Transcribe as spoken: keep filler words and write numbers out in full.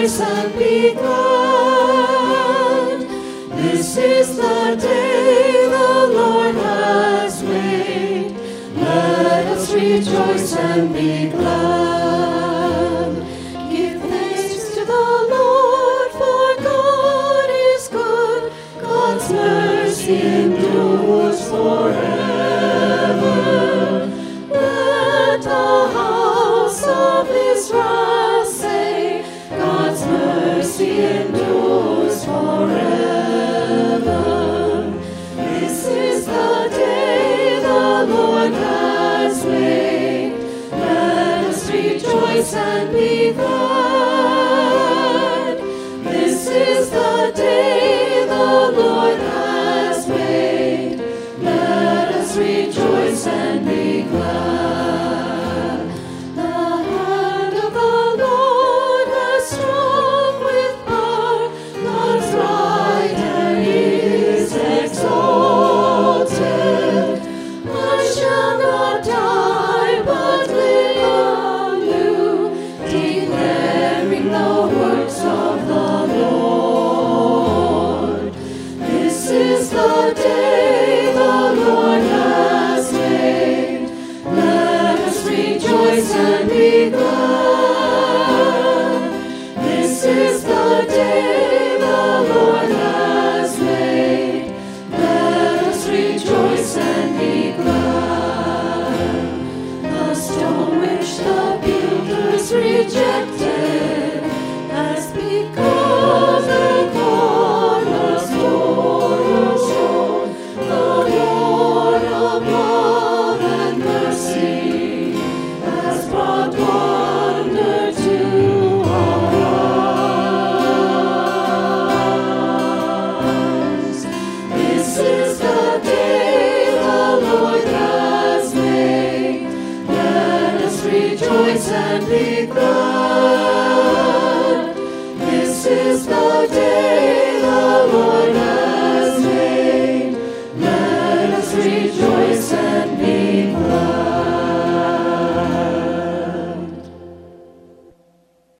rejoice and be glad. This is the day the Lord has made. Let us rejoice and be glad. Give thanks to the Lord, for God is good. God's mercy endures forever. Let the house of Israel say, God's mercy endures forever. This is the day the Lord has made. Let us rejoice and be glad. This is the day the Lord has made. Let us rejoice and be glad. The hand of the Lord has struck with power. God's right hand is exalted. I shall not die, but live anew, declaring the works of the Lord. This is the day the Lord has made. Let us rejoice and be glad. This is the day the Lord has made. Let us rejoice and be glad. The stone which the builders rejected has become the cornerstone. The Lord of love and mercy has brought wonder to our eyes. This is the day the Lord has made. Let us rejoice and be glad.